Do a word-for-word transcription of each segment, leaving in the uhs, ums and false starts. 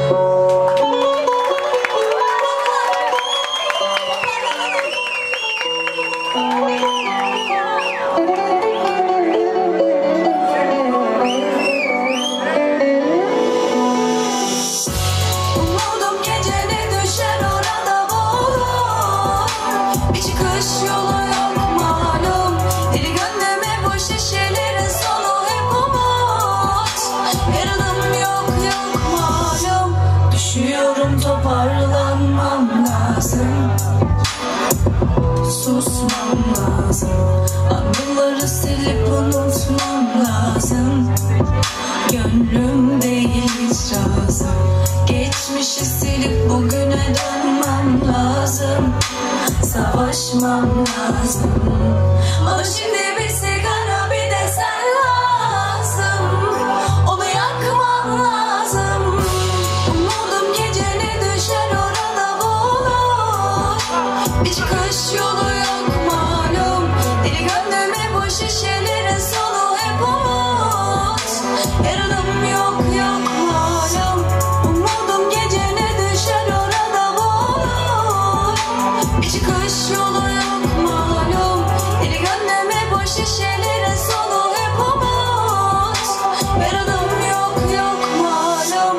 Toparlanmam lazım, susmam lazım, anıları silip unutmam lazım. Gönlüm değil hiç razı, geçmişi silip bugüne dönmem lazım. Savaşmam lazım. Bana şimdi bir sigara bir de sen lazım, onu yakmam lazım. Umudum gecenin düşer orada bulur, bir çıkış yolu yok malum. Deli gönlüme bu şişelerin sonu hep umut, yarınım yok yok malum. Umudum gecenin düşer orada bulur, bir çıkış yolu yok malum. Deli gönlüme bu şişelerin sonu hep umut, yarınım yok yok malum.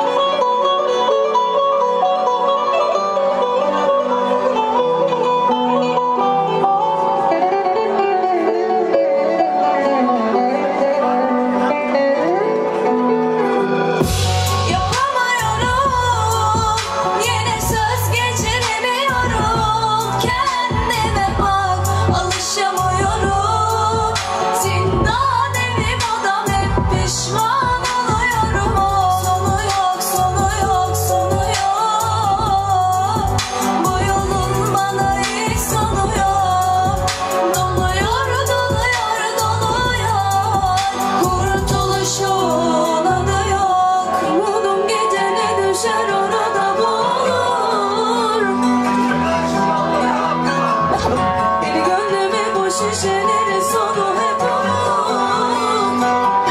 Şişelerin sonu hep umut,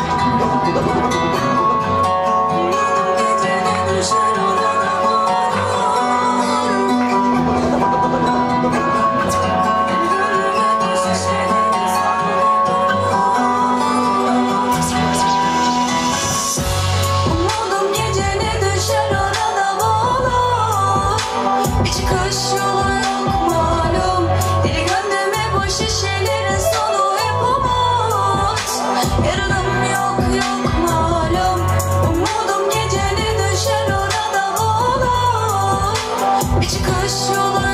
gecenin düşer orada bulur. Gönlüme bu şişelerin sonu hep umut. Umudum gecenin düşer orada bulur, bir çıkış yolu yok malum. Deli gönlüme bu şişelerin sonu hep umut, yarınım yok yok malum. Umudum gecenin düşer orada bulur, bir çıkış yolu